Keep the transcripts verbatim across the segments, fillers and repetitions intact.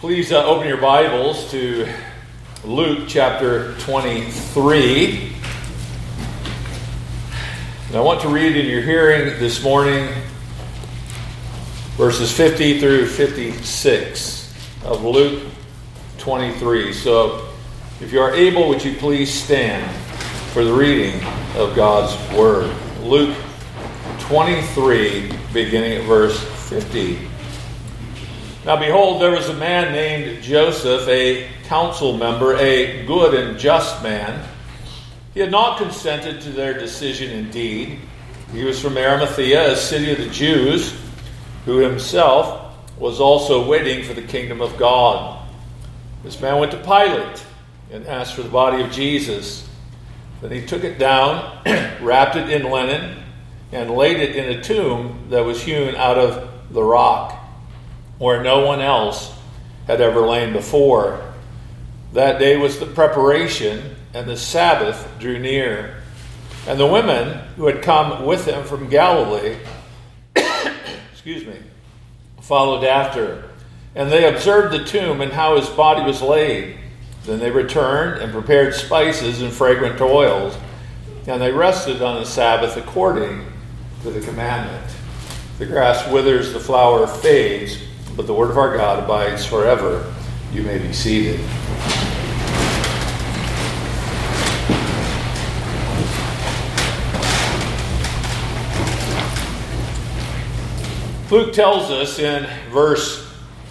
Please uh, open your Bibles to Luke chapter twenty-three. And I want to read in your hearing this morning verses fifty through fifty-six of Luke twenty-three. So if you are able, would you please stand for the reading of God's Word. Luke twenty-three, beginning at verse fifty. Now behold, there was a man named Joseph, a council member, a good and just man. He had not consented to their decision indeed. He was from Arimathea, a city of the Jews, who himself was also waiting for the kingdom of God. This man went to Pilate and asked for the body of Jesus. Then he took it down, wrapped it in linen, and laid it in a tomb that was hewn out of the rock, where no one else had ever lain before. That day was the preparation, and the Sabbath drew near. And the women who had come with him from Galilee, excuse me, followed after. And they observed the tomb and how his body was laid. Then they returned and prepared spices and fragrant oils, and they rested on the Sabbath according to the commandment. The grass withers, the flower fades, but the word of our God abides forever. You may be seated. Luke tells us in verse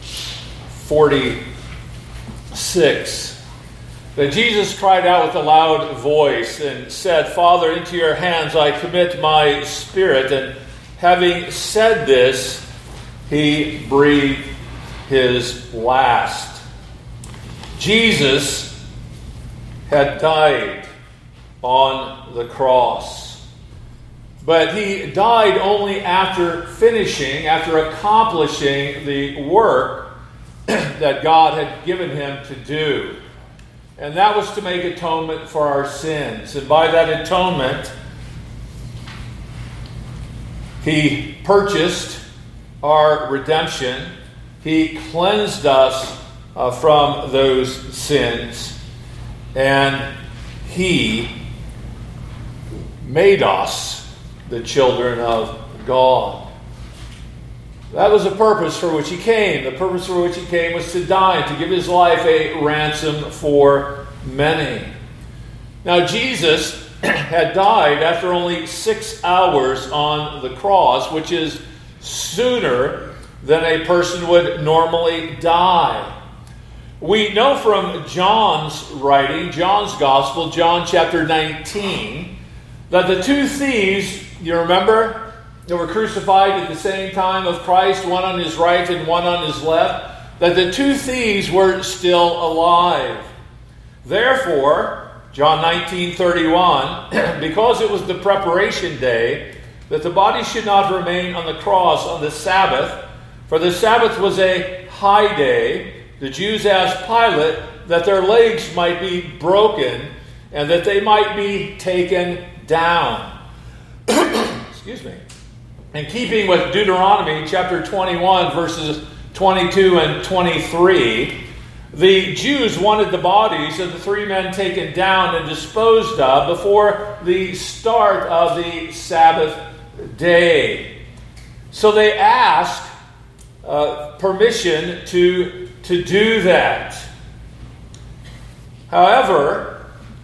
forty-six that Jesus cried out with a loud voice and said, "Father, into your hands I commit my spirit." And having said this, he breathed his last. Jesus had died on the cross. But he died only after finishing, after accomplishing the work that God had given him to do. And that was to make atonement for our sins. And by that atonement, he purchased our redemption. He cleansed us uh, from those sins, and he made us the children of God. That was the purpose for which he came. The purpose for which he came was to die, to give his life a ransom for many. Now Jesus had died after only six hours on the cross, which is sooner than a person would normally die. We know from John's writing, John's Gospel, John chapter nineteen, that the two thieves, you remember, that were crucified at the same time of Christ, one on his right and one on his left, that the two thieves were still alive. Therefore, John nineteen thirty-one, because it was the preparation day, that the body should not remain on the cross on the Sabbath, for the Sabbath was a high day. The Jews asked Pilate that their legs might be broken and that they might be taken down. Excuse me. In keeping with Deuteronomy chapter twenty-one, verses twenty-two and twenty-three, the Jews wanted the bodies of the three men taken down and disposed of before the start of the Sabbath day. So they asked uh, permission to, to do that. However,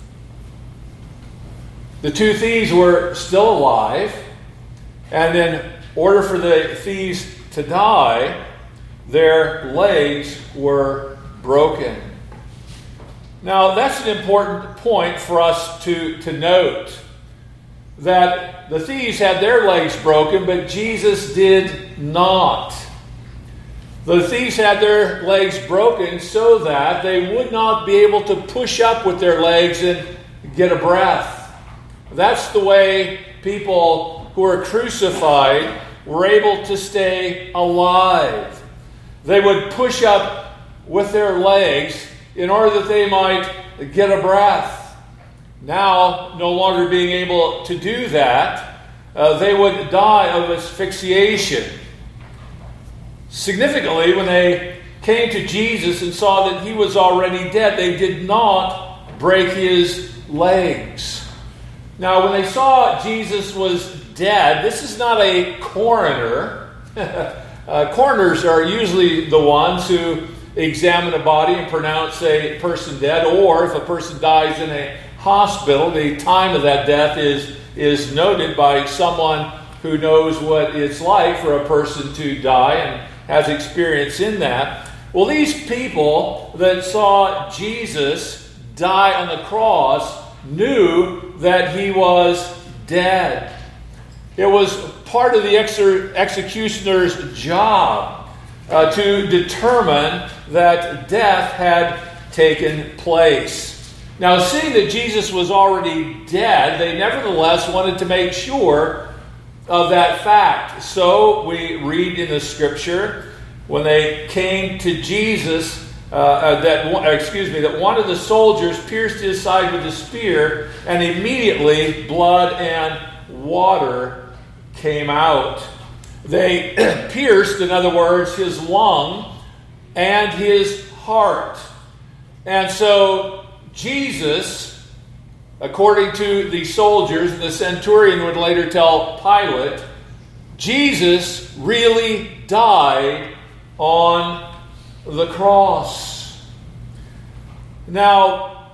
the two thieves were still alive, and in order for the thieves to die, their legs were broken. Now, that's an important point for us to, to note, that the thieves had their legs broken, but Jesus did not. The thieves had their legs broken so that they would not be able to push up with their legs and get a breath. That's the way people who were crucified were able to stay alive. They would push up with their legs in order that they might get a breath. Now, no longer being able to do that, uh, they would die of asphyxiation. Significantly, when they came to Jesus and saw that he was already dead, they did not break his legs. Now, when they saw Jesus was dead, this is not a coroner. uh, coroners are usually the ones who examine a body and pronounce a person dead, or if a person dies in a hospital, the time of that death is, is noted by someone who knows what it's like for a person to die and has experience in that. Well, these people that saw Jesus die on the cross knew that he was dead. It was part of the ex- executioner's job uh, to determine that death had taken place. Now, seeing that Jesus was already dead, they nevertheless wanted to make sure of that fact. So we read in the Scripture, when they came to Jesus, uh, uh, that one, excuse me, that one of the soldiers pierced his side with a spear, and immediately blood and water came out. They pierced, in other words, his lung and his heart. And so Jesus, according to the soldiers, and the centurion would later tell Pilate, Jesus really died on the cross. Now,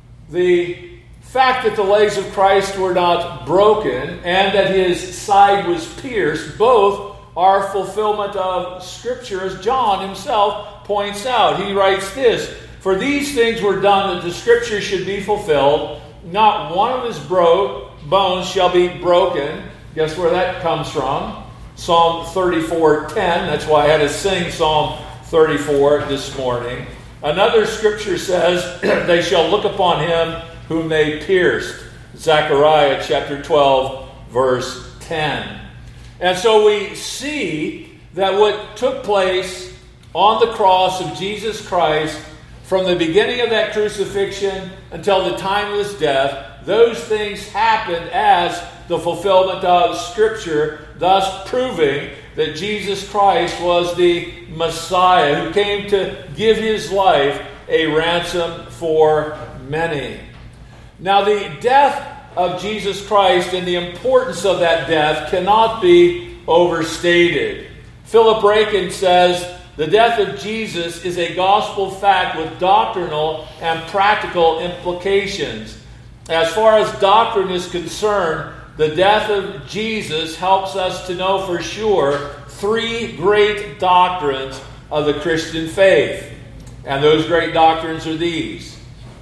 the fact that the legs of Christ were not broken and that his side was pierced, both are fulfillment of Scripture, as John himself points out. He writes this, "For these things were done that the Scripture should be fulfilled. Not one of his bro- bones shall be broken." Guess where that comes from? Psalm thirty-four ten. That's why I had to sing Psalm thirty-four this morning. Another Scripture says, "They shall look upon him whom they pierced." Zechariah chapter twelve, verse ten. And so we see that what took place on the cross of Jesus Christ, from the beginning of that crucifixion until the time of his death, those things happened as the fulfillment of Scripture, thus proving that Jesus Christ was the Messiah who came to give his life a ransom for many. Now, the death of Jesus Christ and the importance of that death cannot be overstated. Philip Rakin says, "The death of Jesus is a gospel fact with doctrinal and practical implications. As far as doctrine is concerned, the death of Jesus helps us to know for sure three great doctrines of the Christian faith. And those great doctrines are these: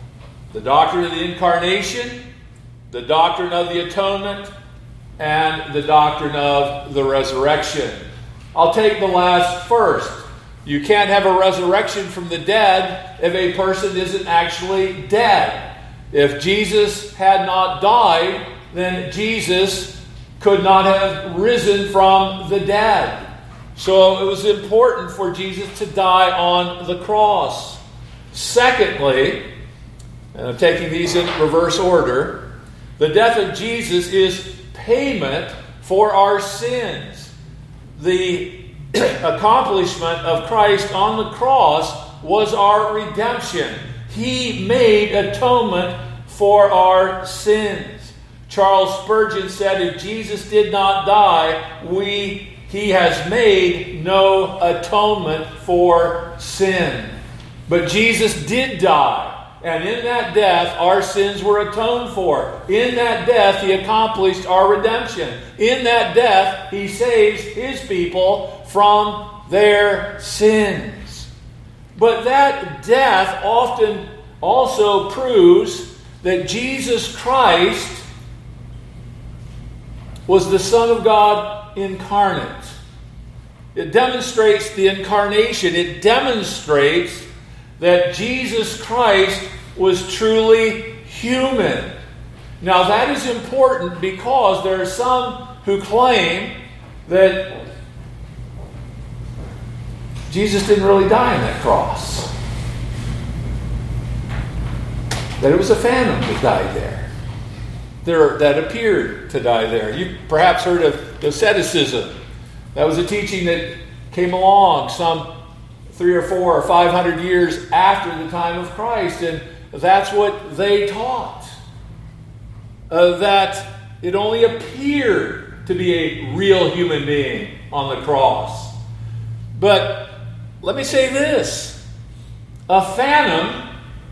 the doctrine of the incarnation, the doctrine of the atonement, and the doctrine of the resurrection." I'll take the last first. You can't have a resurrection from the dead if a person isn't actually dead. If Jesus had not died, then Jesus could not have risen from the dead. So it was important for Jesus to die on the cross. Secondly, and I'm taking these in reverse order, the death of Jesus is payment for our sins. The accomplishment of Christ on the cross was our redemption. He made atonement for our sins. Charles Spurgeon said, "If Jesus did not die, we he has made no atonement for sin." But Jesus did die. And in that death, our sins were atoned for. In that death, he accomplished our redemption. In that death, he saves his people from their sins. But that death often also proves that Jesus Christ was the Son of God incarnate. It demonstrates the incarnation. It demonstrates that Jesus Christ was truly human. Now that is important because there are some who claim that Jesus didn't really die on that cross. That it was a phantom that died there. There that appeared to die there. You perhaps heard of Doceticism. That was a teaching that came along some three or four or five hundred years after the time of Christ. And that's what they taught. Uh, that it only appeared to be a real human being on the cross. But let me say this. A phantom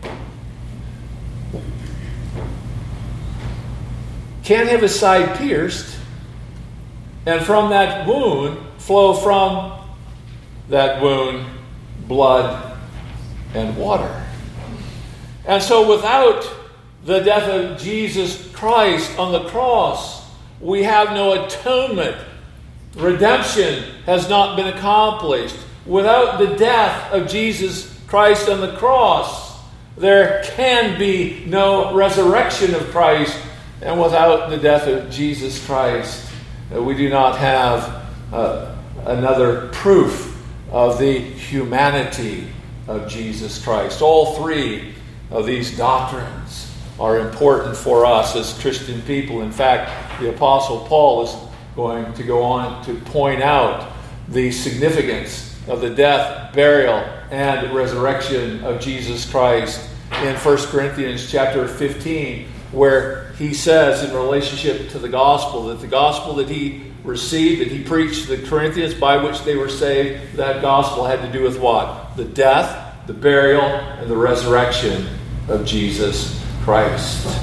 can have his side pierced, and from that wound flow from that wound blood and water. And so without the death of Jesus Christ on the cross, we have no atonement. Redemption has not been accomplished. Without the death of Jesus Christ on the cross, there can be no resurrection of Christ. And without the death of Jesus Christ, we do not have uh, another proof of the humanity of Jesus Christ. All three of these doctrines are important for us as Christian people. In fact, the Apostle Paul is going to go on to point out the significance of the death, burial, and resurrection of Jesus Christ in First Corinthians chapter fifteen, where he says in relationship to the gospel that the gospel that he received, that he preached to the Corinthians, by which they were saved, that gospel had to do with what? The death, the burial, and the resurrection of Jesus Christ.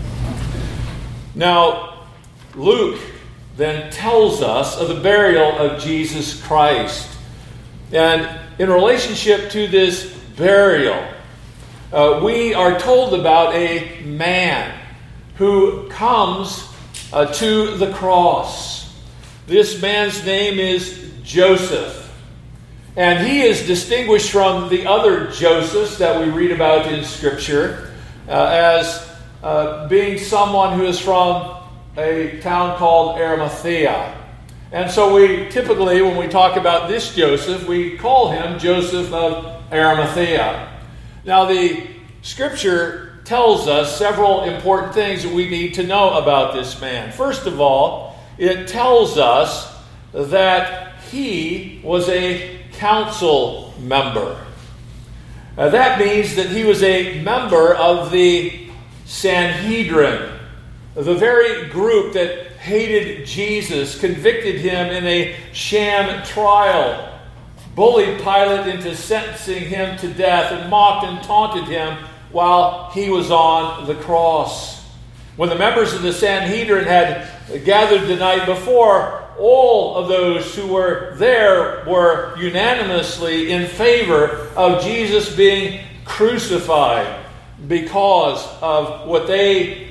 Now, Luke then tells us of the burial of Jesus Christ. And in relationship to this burial, uh, we are told about a man who comes uh, to the cross. This man's name is Joseph. And he is distinguished from the other Josephs that we read about in Scripture uh, as uh, being someone who is from a town called Arimathea. And so we typically, when we talk about this Joseph, we call him Joseph of Arimathea. Now, the Scripture tells us several important things that we need to know about this man. First of all, it tells us that he was a council member. Uh, that means that he was a member of the Sanhedrin, the very group that hated Jesus, convicted him in a sham trial, bullied Pilate into sentencing him to death, and mocked and taunted him while he was on the cross. When the members of the Sanhedrin had gathered the night before, all of those who were there were unanimously in favor of Jesus being crucified because of what they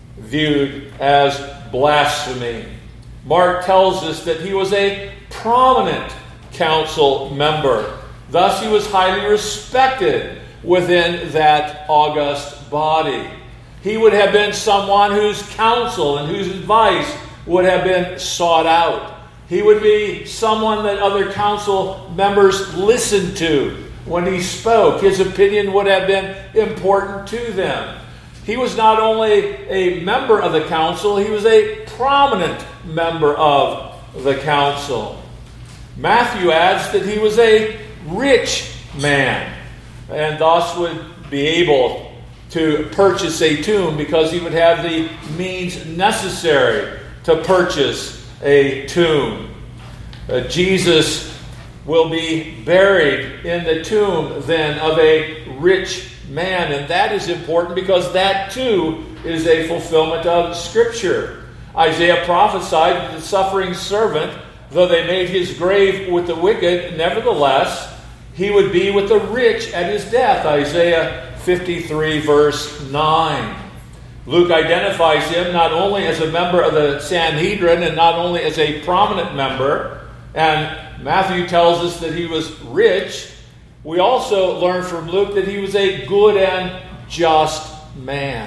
viewed as blasphemy. Mark tells us that he was a prominent council member. Thus, he was highly respected within that august body. He would have been someone whose counsel and whose advice would have been sought out. He would be someone that other council members listened to when he spoke. His opinion would have been important to them. He was not only a member of the council, he was a prominent member of the council. Matthew adds that he was a rich man, and thus would be able to purchase a tomb because he would have the means necessary to purchase a tomb. Uh, Jesus will be buried in the tomb then of a rich man, and that is important because that too is a fulfillment of Scripture. Isaiah prophesied that the suffering servant, though they made his grave with the wicked, nevertheless he would be with the rich at his death. Isaiah fifty-three verse nine. Luke identifies him not only as a member of the Sanhedrin and not only as a prominent member, and Matthew tells us that he was rich. We also learn from Luke that he was a good and just man.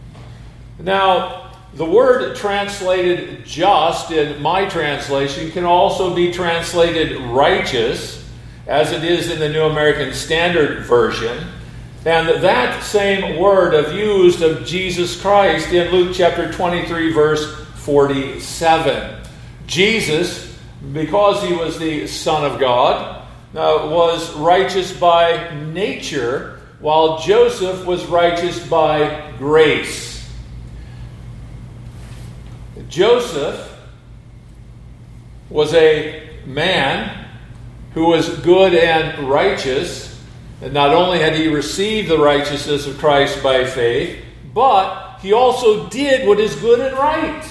Now, the word translated just in my translation can also be translated righteous, as it is in the New American Standard Version. And that same word of used of Jesus Christ in Luke chapter twenty-three, verse forty-seven. Jesus, because he was the Son of God, uh, was righteous by nature, while Joseph was righteous by grace. Joseph was a man who was good and righteous, and not only had he received the righteousness of Christ by faith, but he also did what is good and right.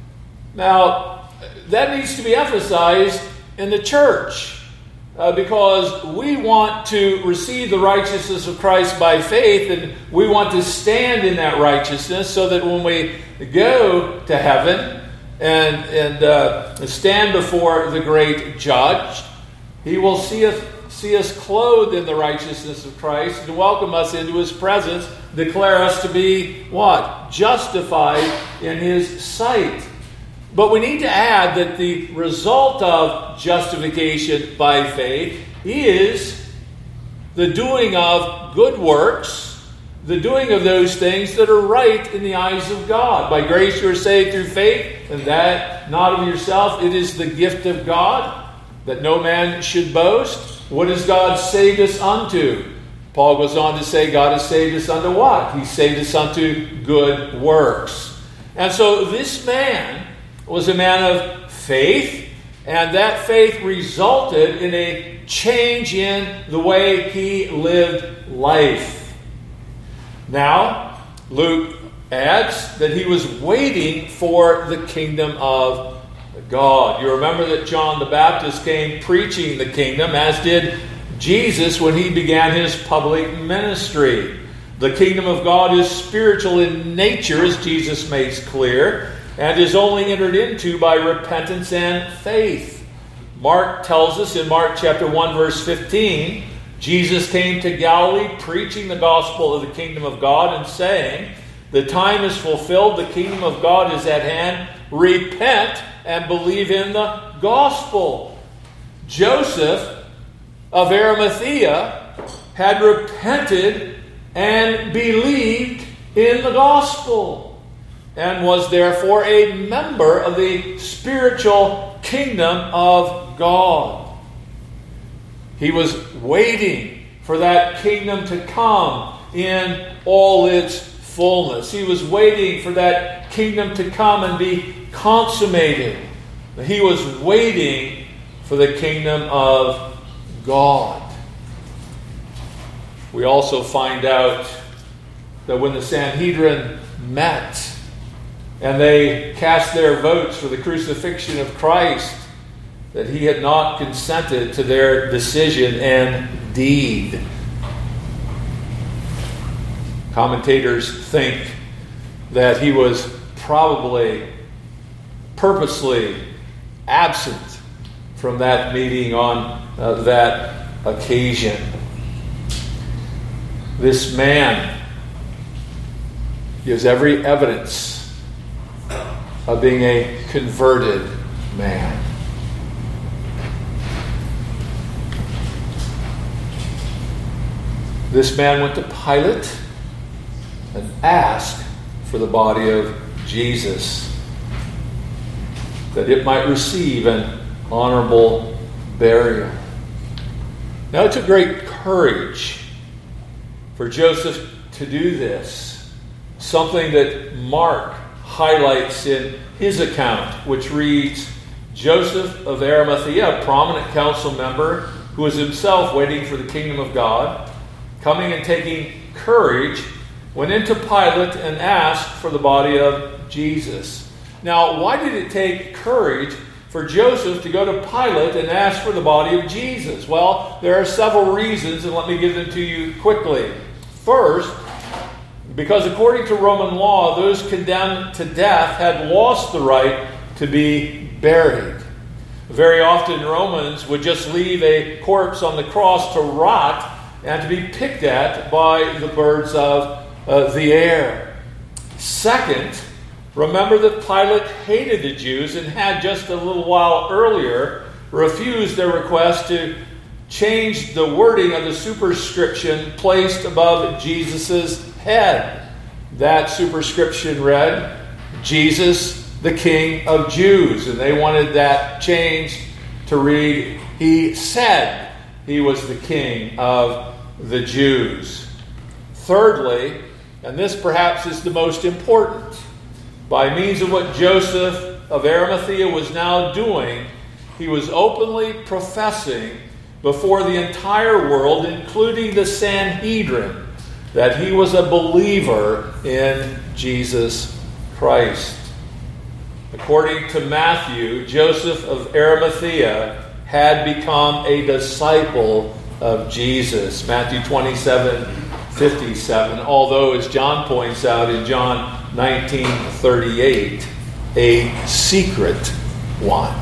Now, that needs to be emphasized in the church. Uh, because we want to receive the righteousness of Christ by faith, and we want to stand in that righteousness so that when we go to heaven and, and uh, stand before the great judge, he will see us, see us clothed in the righteousness of Christ and welcome us into his presence, declare us to be what? Justified in his sight. But we need to add that the result of justification by faith is the doing of good works, the doing of those things that are right in the eyes of God. By grace you are saved through faith, and that not of yourself, it is the gift of God, that no man should boast. What has God saved us unto? Paul goes on to say, God has saved us unto what? He saved us unto good works. And so this man was a man of faith, and that faith resulted in a change in the way he lived life. Now, Luke adds that he was waiting for the kingdom of God. You remember that John the Baptist came preaching the kingdom, as did Jesus when he began his public ministry. The kingdom of God is spiritual in nature, as Jesus makes clear, and is only entered into by repentance and faith. Mark tells us in Mark chapter one, verse fifteen, Jesus came to Galilee preaching the gospel of the kingdom of God and saying, the time is fulfilled, the kingdom of God is at hand, repent and believe in the gospel. Joseph of Arimathea had repented and believed in the gospel, and was therefore a member of the spiritual kingdom of God. He was waiting for that kingdom to come in all its fullness. He was waiting for that kingdom to come and be consummated. He was waiting for the kingdom of God. We also find out that when the Sanhedrin met and they cast their votes for the crucifixion of Christ, that he had not consented to their decision and deed. Commentators think that he was probably purposely absent from that meeting on uh, that occasion. This man gives every evidence of being a converted man. This man went to Pilate and asked for the body of Jesus, that it might receive an honorable burial. Now, it took great courage for Joseph to do this, something that Mark highlights in his account, which reads, Joseph of Arimathea, a prominent council member who was himself waiting for the kingdom of God, coming and taking courage, went into Pilate and asked for the body of Jesus. Now, why did it take courage for Joseph to go to Pilate and ask for the body of Jesus? Well, there are several reasons, and let me give them to you quickly. First, because according to Roman law, those condemned to death had lost the right to be buried. Very often Romans would just leave a corpse on the cross to rot and to be picked at by the birds of uh, the air. Second, remember that Pilate hated the Jews and had just a little while earlier refused their request to change the wording of the superscription placed above Jesus' head. That superscription read, Jesus, the King of Jews. And they wanted that changed to read, He said, he was the king of the Jews. Thirdly, and this perhaps is the most important, by means of what Joseph of Arimathea was now doing, he was openly professing before the entire world, including the Sanhedrin, that he was a believer in Jesus Christ. According to Matthew, Joseph of Arimathea had become a disciple of Jesus. Matthew twenty-seven fifty-seven. Although, as John points out in John nineteen thirty-eight, a secret one.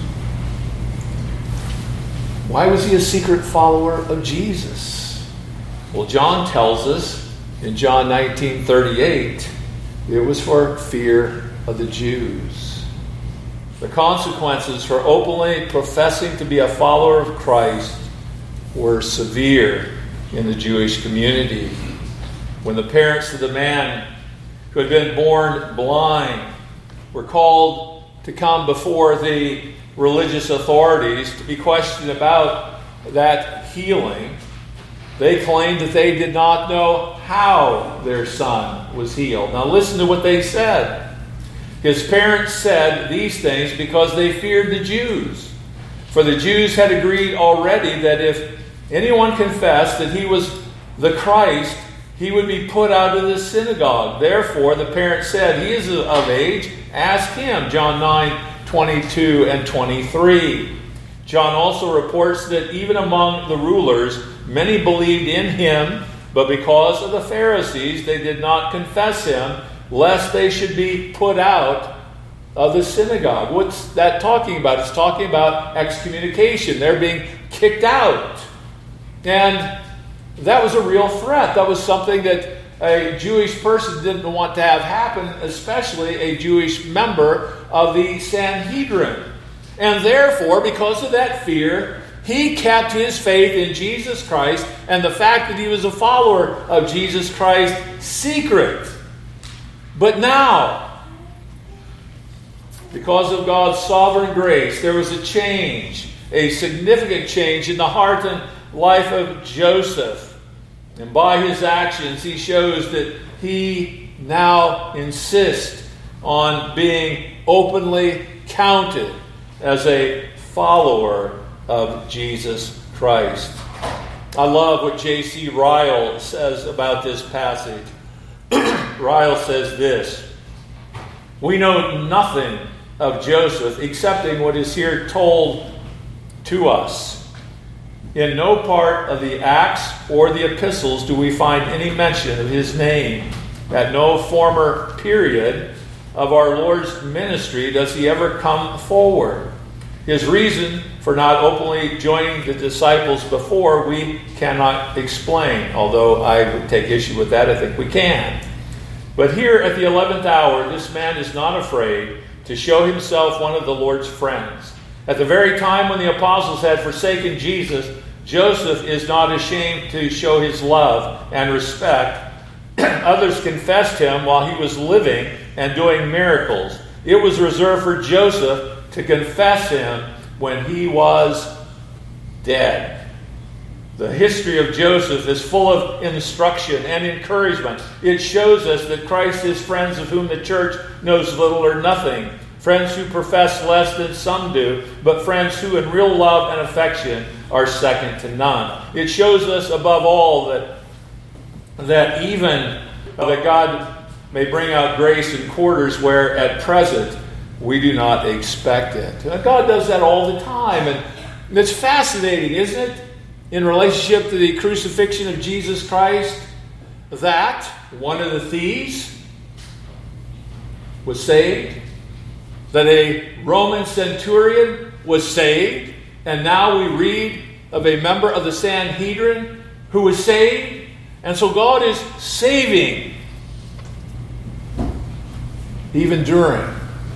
Why was he a secret follower of Jesus? Well, John tells us in John nineteen thirty-eight, it was for fear of the Jews. The consequences for openly professing to be a follower of Christ were severe in the Jewish community. When the parents of the man who had been born blind were called to come before the religious authorities to be questioned about that healing, they claimed that they did not know how their son was healed. Now listen to what they said. His parents said these things because they feared the Jews. For the Jews had agreed already that if anyone confessed that he was the Christ, he would be put out of the synagogue. Therefore, the parents said, he is of age, ask him. John nine twenty-two and twenty-three. John also reports that even among the rulers, many believed in him, but because of the Pharisees, they did not confess him, lest they should be put out of the synagogue. What's that talking about? It's talking about excommunication. They're being kicked out. And that was a real threat. That was something that a Jewish person didn't want to have happen, especially a Jewish member of the Sanhedrin. And therefore, because of that fear, he kept his faith in Jesus Christ and the fact that he was a follower of Jesus Christ secret. But now, because of God's sovereign grace, there was a change, a significant change in the heart and life of Joseph. And by his actions, he shows that he now insists on being openly counted as a follower of Jesus Christ. I love what J C Ryle says about this passage. Ryle says this: we know nothing of Joseph excepting what is here told to us. In no part of the Acts or the epistles do we find any mention of his name. At no former period of our Lord's ministry does he ever come forward. His reason for not openly joining the disciples before we cannot explain, although I would take issue with that. I think we can. But here at the eleventh hour, this man is not afraid to show himself one of the Lord's friends. At the very time when the apostles had forsaken Jesus, Joseph is not ashamed to show his love and respect. Others confessed him while he was living and doing miracles. It was reserved for Joseph to confess him when he was dead. The history of Joseph is full of instruction and encouragement. It shows us that Christ is friends of whom the church knows little or nothing. Friends who profess less than some do, but friends who in real love and affection are second to none. It shows us above all that, that even that God may bring out grace in quarters where at present we do not expect it. God does that all the time. And it's fascinating, isn't it? In relationship to the crucifixion of Jesus Christ, that one of the thieves was saved, that a Roman centurion was saved, and now we read of a member of the Sanhedrin who was saved. And so God is saving even during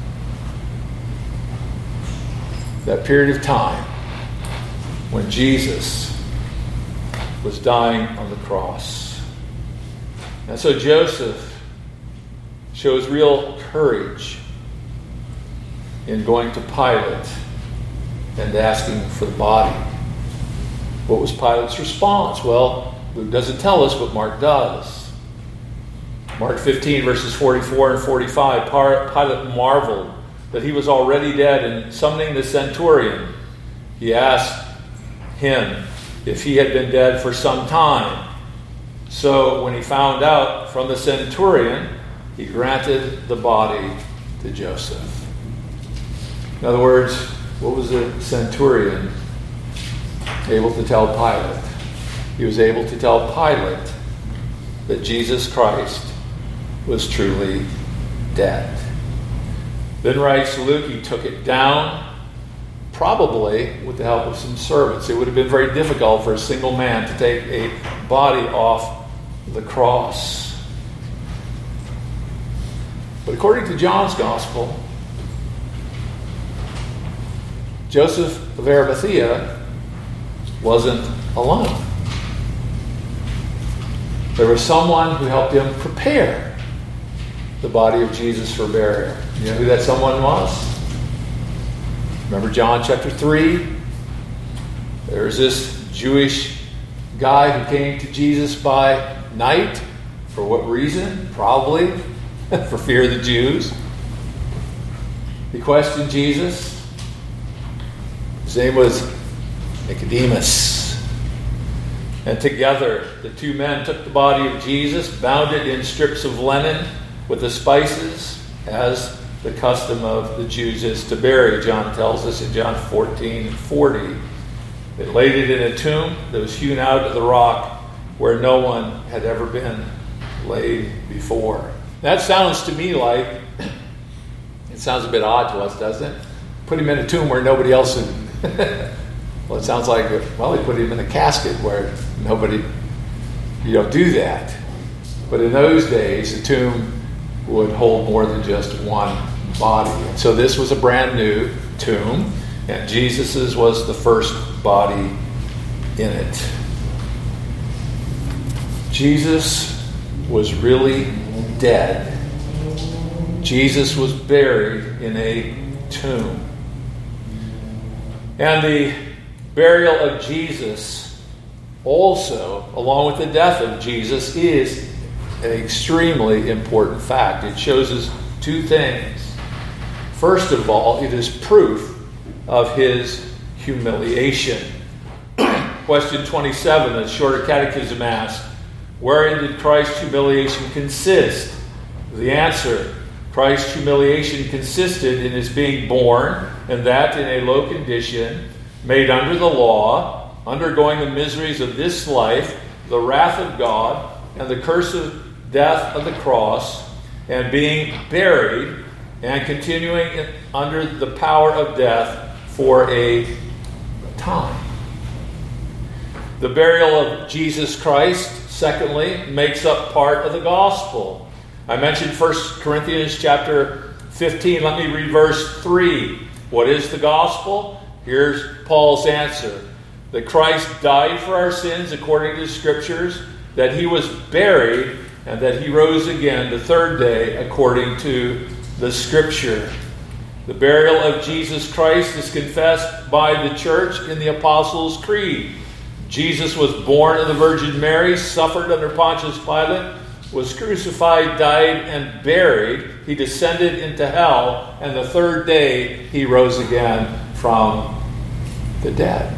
that period of time when Jesus was dying on the cross. And so Joseph shows real courage in going to Pilate and asking for the body. What was Pilate's response? Well, Luke doesn't tell us, but Mark does. Mark fifteen, verses forty-four and forty-five, Pilate marveled that he was already dead, and summoning the centurion, he asked him if he had been dead for some time. So when he found out from the centurion, he granted the body to Joseph. In other words, what was the centurion able to tell Pilate? He was able to tell Pilate that Jesus Christ was truly dead. Then writes Luke, he took it down, probably with the help of some servants. It would have been very difficult for a single man to take a body off the cross. But according to John's Gospel, Joseph of Arimathea wasn't alone. There was someone who helped him prepare the body of Jesus for burial. You know who that someone was? Remember John chapter three? There's this Jewish guy who came to Jesus by night. For what reason? Probably for fear of the Jews. He questioned Jesus. His name was Nicodemus. And together the two men took the body of Jesus, bound it in strips of linen with the spices, as the custom of the Jews is to bury. John tells us in John fourteen forty. They laid it in a tomb that was hewn out of the rock where no one had ever been laid before. That sounds to me like, it sounds a bit odd to us, doesn't it? Put him in a tomb where nobody else had. Well, it sounds like, well, they put him in a casket where nobody, you don't do that. But in those days, a tomb would hold more than just one body. And so this was a brand new tomb, and Jesus's was the first body in it. Jesus was really dead. Jesus was buried in a tomb. And the burial of Jesus also, along with the death of Jesus, is an extremely important fact. It shows us two things. First of all, it is proof of his humiliation. Question twenty-seven, the Shorter Catechism asked, wherein did Christ's humiliation consist? The answer, Christ's humiliation consisted in his being born, and that in a low condition, made under the law, undergoing the miseries of this life, the wrath of God, and the curse of death of the cross, and being buried, and continuing under the power of death for a time. The burial of Jesus Christ, secondly, makes up part of the gospel. I mentioned First Corinthians chapter fifteen. Let me read verse three. What is the gospel? Here's Paul's answer. That Christ died for our sins according to the Scriptures, that he was buried, and that he rose again the third day according to the Scripture. The burial of Jesus Christ is confessed by the church in the Apostles' Creed. Jesus was born of the Virgin Mary, suffered under Pontius Pilate, was crucified, died, and buried. He descended into hell, and the third day he rose again from the dead.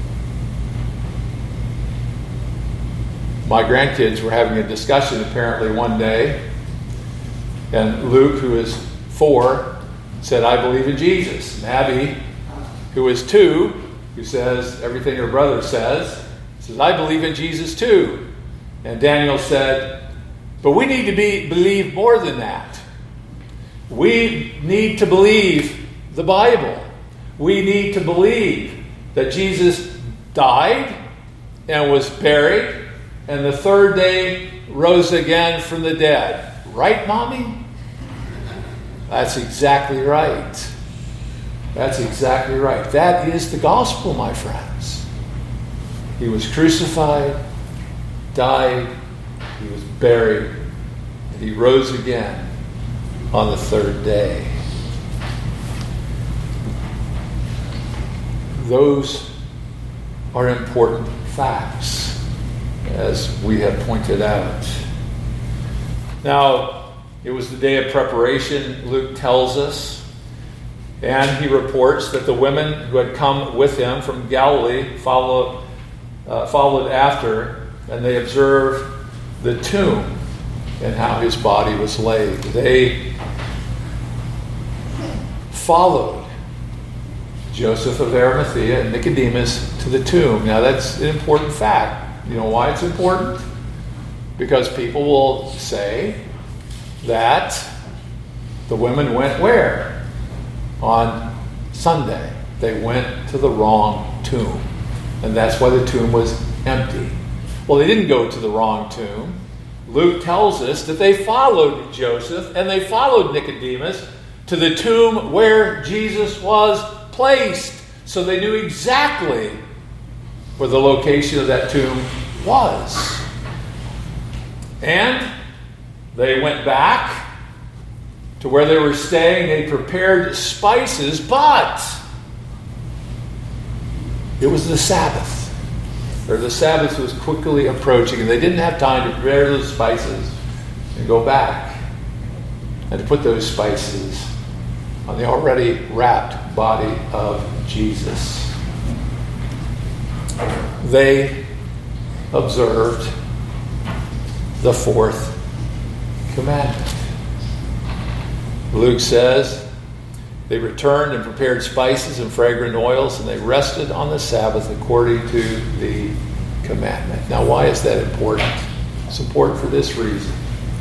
My grandkids were having a discussion apparently one day, and Luke, who is four, said, I believe in Jesus. And Abby, who is two, who says everything her brother says, says, I believe in Jesus too. And Daniel said, but we need to be believe more than that. We need to believe the Bible. We need to believe that Jesus died and was buried, and the third day rose again from the dead. Right, Mommy? That's exactly right. That's exactly right. That is the gospel, my friends. He was crucified, died, he was buried, and he rose again on the third day. Those are important facts, as we have pointed out. Now, it was the day of preparation, Luke tells us, and he reports that the women who had come with him from Galilee followed, uh, followed after, and they observed the tomb and how his body was laid. They followed Joseph of Arimathea and Nicodemus to the tomb. Now that's an important fact. You know why it's important? Because people will say that the women went where? On Sunday. They went to the wrong tomb. And that's why the tomb was empty. Well, they didn't go to the wrong tomb. Luke tells us that they followed Joseph and they followed Nicodemus to the tomb where Jesus was placed. So they knew exactly where the location of that tomb was. And they went back to where they were staying. They prepared spices, but it was the Sabbath. Or the Sabbath was quickly approaching, and they didn't have time to prepare those spices and go back and to put those spices on the already wrapped body of Jesus. They observed the fourth commandment. Luke says, they returned and prepared spices and fragrant oils, and they rested on the Sabbath according to the commandment. Now, why is that important? It's important for this reason.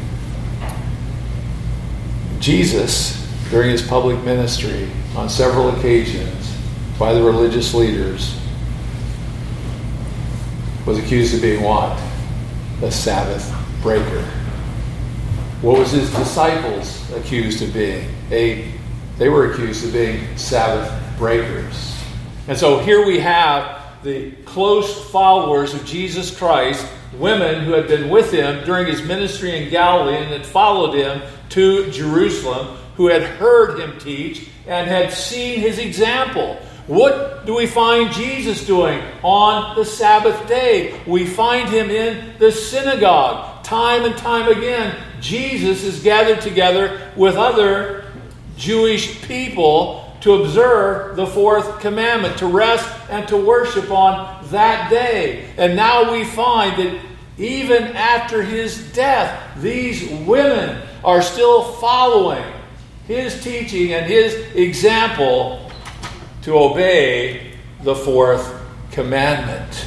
Jesus, during his public ministry, on several occasions, by the religious leaders, was accused of being what? A Sabbath breaker. What was his disciples accused of being? A They were accused of being Sabbath breakers. And so here we have the close followers of Jesus Christ, women who had been with him during his ministry in Galilee and had followed him to Jerusalem, who had heard him teach and had seen his example. What do we find Jesus doing on the Sabbath day? We find him in the synagogue. Time and time again, Jesus is gathered together with other Jewish people to observe the fourth commandment, to rest and to worship on that day. And now we find that even after his death, these women are still following his teaching and his example to obey the fourth commandment.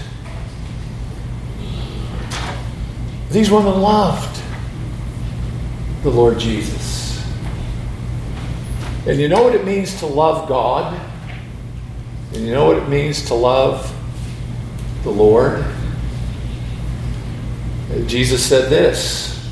These women loved the Lord Jesus. And you know what it means to love God? And you know what it means to love the Lord? Jesus said this,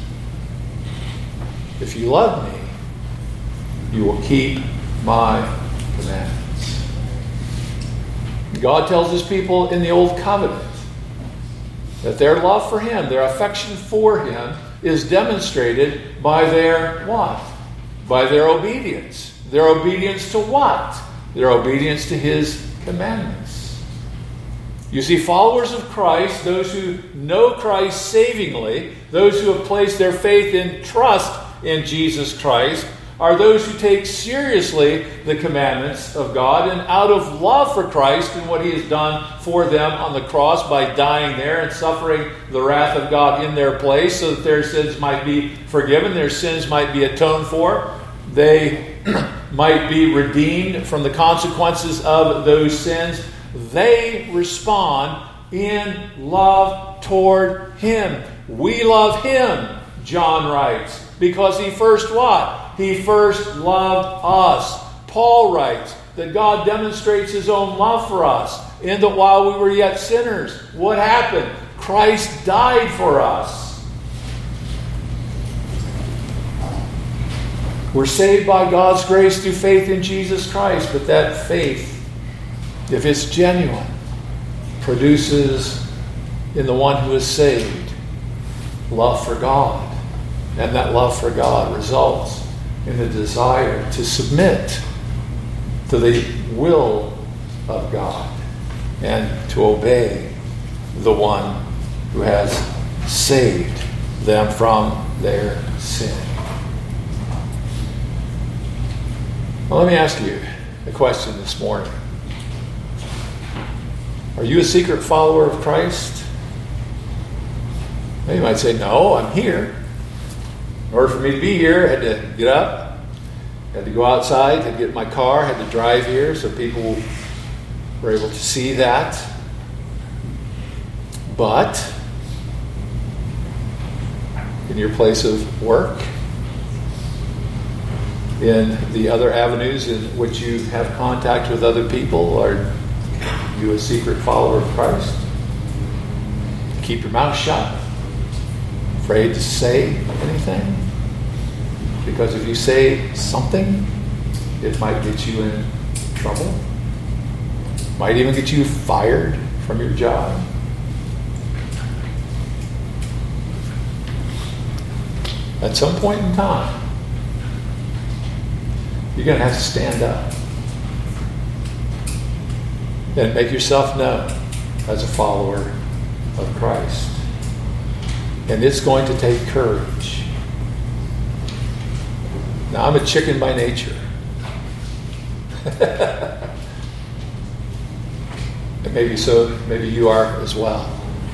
if you love me, you will keep my commandments. God tells his people in the Old Covenant that their love for him, their affection for him, is demonstrated by their what? By their obedience. Their obedience to what? Their obedience to his commandments. You see, followers of Christ, those who know Christ savingly, those who have placed their faith and trust in Jesus Christ, are those who take seriously the commandments of God, and out of love for Christ and what he has done for them on the cross by dying there and suffering the wrath of God in their place so that their sins might be forgiven, their sins might be atoned for, they might be redeemed from the consequences of those sins. They respond in love toward him. We love him, John writes, because he first what? He first loved us. Paul writes that God demonstrates his own love for us in that while we were yet sinners, what happened? Christ died for us. We're saved by God's grace through faith in Jesus Christ, but that faith, if it's genuine, produces in the one who is saved love for God. And that love for God results in the desire to submit to the will of God. and to obey the one who has saved them from their sin. Well, let me ask you a question this morning. Are you a secret follower of Christ? Well, you might say, no, I'm here. In order for me to be here, I had to get up, had to go outside, had to get in my car, had to drive here so people were able to see that. But in your place of work, in the other avenues in which you have contact with other people, are you a secret follower of Christ? Keep your mouth shut. Afraid to say anything? Because if you say something, it might get you in trouble. Might even get you fired from your job. At some point in time, you're going to have to stand up and make yourself known as a follower of Christ. And it's going to take courage. Now, I'm a chicken by nature. And maybe so, maybe you are as well.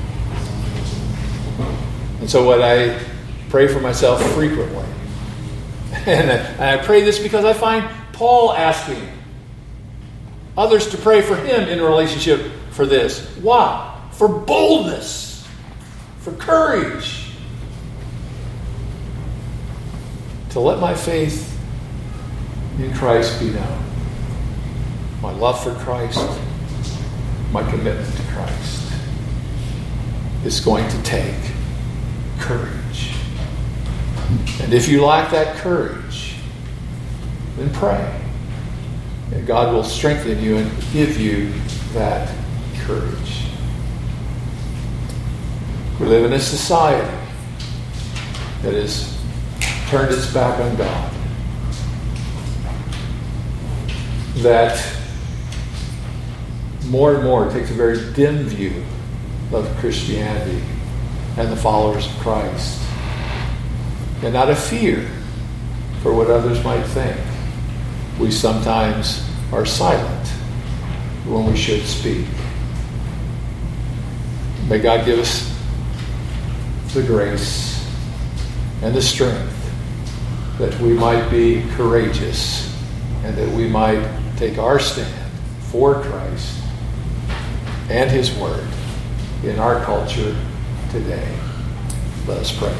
And so what I pray for myself frequently, and I, and I pray this because I find Paul asking others to pray for him in relationship for this. Why? For boldness, for courage, to let my faith in Christ be known. My love for Christ, my commitment to Christ is going to take courage. And if you lack that courage, then pray. And God will strengthen you and give you that courage. We live in a society that has turned its back on God. That more and more takes a very dim view of Christianity and the followers of Christ. And out of fear for what others might think, we sometimes are silent when we should speak. May God give us the grace and the strength that we might be courageous and that we might take our stand for Christ and His Word in our culture today. Let us pray.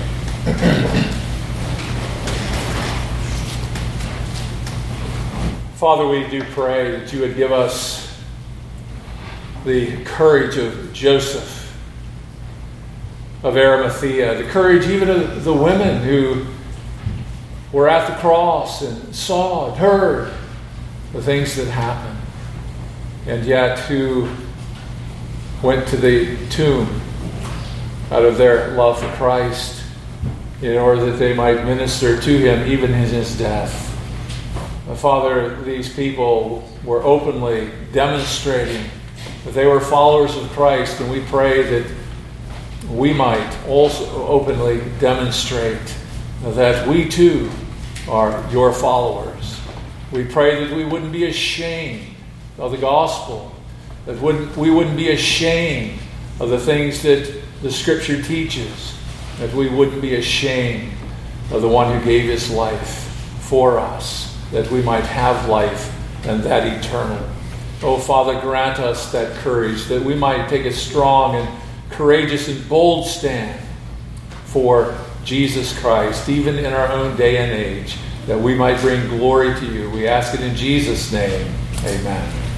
Father, we do pray that you would give us the courage of Joseph of Arimathea, the courage even of the women who were at the cross and saw and heard the things that happened, and yet who went to the tomb out of their love for Christ in order that they might minister to him even in his death. Father, these people were openly demonstrating that they were followers of Christ, and we pray that we might also openly demonstrate that we too are your followers. We pray that we wouldn't be ashamed of the gospel, that wouldn't, we wouldn't be ashamed of the things that the Scripture teaches, that we wouldn't be ashamed of the one who gave his life for us, that we might have life and that eternal. Oh, Father, grant us that courage, that we might take a strong and courageous and bold stand for Jesus Christ, even in our own day and age, that we might bring glory to you. We ask it in Jesus' name. Amen.